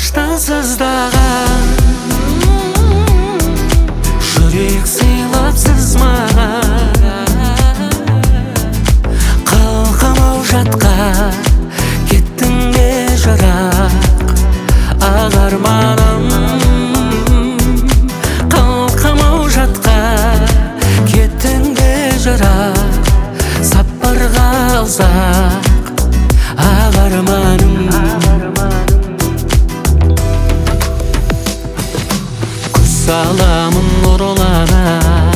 Сағыныштан сыздаған жүрек сыйлапсыз маған, қалқамау жатқа кеттің бе жырақ ақ арманым. Қалқамау жатқа кеттің бе жырақ, сапарға ұзақ ақ арманым. Саламын нұрлана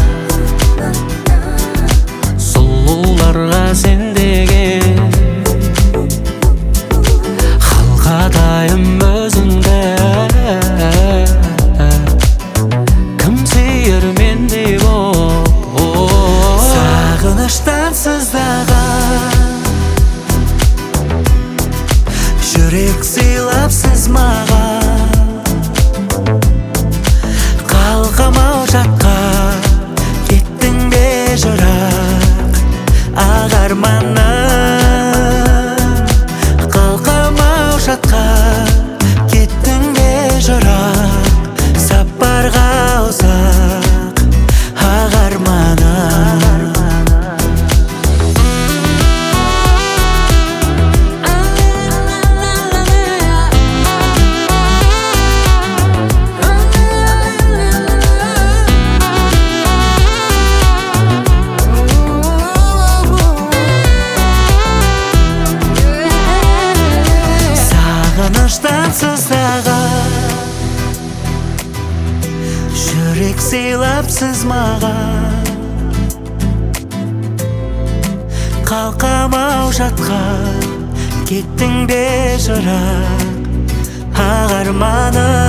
сұлуларға сендеген, халқадайым өзіңді кім сүйер мендей боп. Сағыныштан сыздаған жүрек сыйлапсыз маған, қалқамау жатқа кеттің бе жырақ ақ арманым. Қалқамау жатқа кеттің бе жырақ, сапарға ұзақ ақ арманым. Сағыныштан сыздаған жүрек сыйлапсыз маған, қалқамау жатқа кеттің бе жырақ ақ арманым.